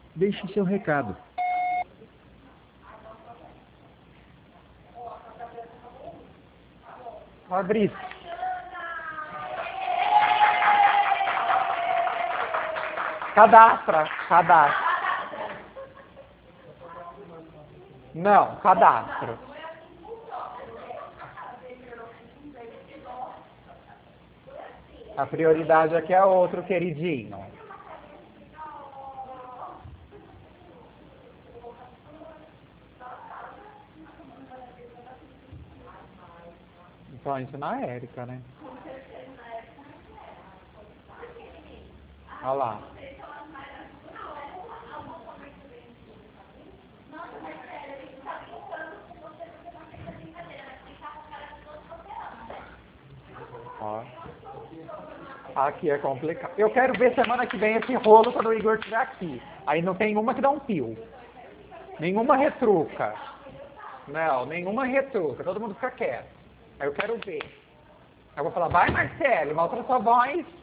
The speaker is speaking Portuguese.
Deixe seu recado. Fabrício. Cadastra. Não, cadastro. A prioridade aqui é outro, queridinho. Então a gente na Érica, né? Olha lá. Ó. Aqui é complicado. Eu quero ver semana que vem esse rolo quando o Igor estiver aqui. Aí não tem uma que dá um pio. Nenhuma retruca. Não, nenhuma retruca. Todo mundo fica quieto. Aí eu quero ver. Aí eu vou falar, vai Marcelo, mostra sua voz.